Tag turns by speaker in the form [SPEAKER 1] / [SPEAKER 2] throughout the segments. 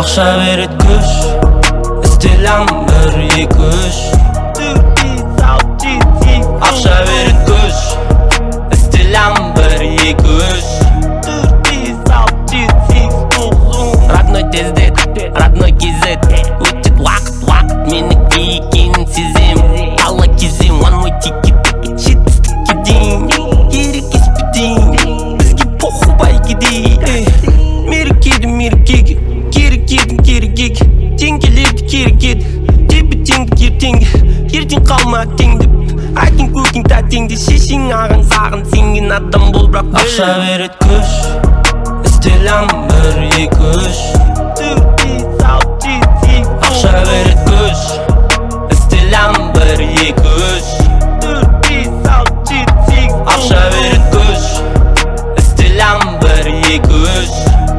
[SPEAKER 1] Ақша берет күш, істелам бір екі үш. Ақша берет күш, істелам бір екі үш. Родной тездет, родной кезет. Өтет уақыт, менікі екенін сезем. Алла кезем, one more ticket. Жетістікке дейін, керек еспедейін. Бізге поху байгедей. Мерекеге, керек едің. Теңгелерді керек еді. Тепе-теңді ертеңге, ертең қалма теңдіп. Әкең көкең тәтеңді, шешең ағаң сағын сенген адам бол, бірақ ақша берет күш, істелам бір екі үш. Ақша берет күш, істелам бір екі үш. Ақша берет күш, істелам бір екі үш.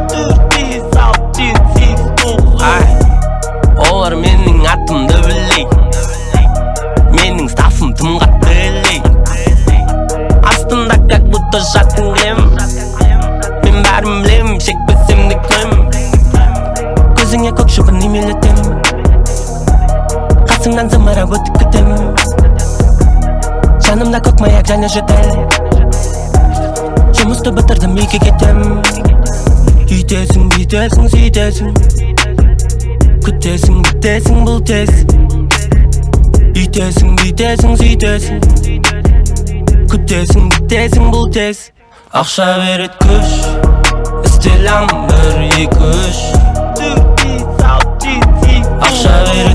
[SPEAKER 1] Олар менің атымды білей, менің стафым тым қатты елей. Астында как будто жатын кілем, мен бәрін білем, шекпесем де күлем. Көзіңе көк шыбын емелетем, қасыңнан зымырап өтіп кетем. Жанымда көк маяк және жөтел, жұмысты бітірдім үйге кетем. Үйтесің, бүйтесің, сөйтесің, күтесің, бітесің бұл тез. Үйтесің, бүйтесің, сөйтесің, күтесің, бітесің бұл тез. Ақша берет күш, істелам бір екі үш. Ақша берет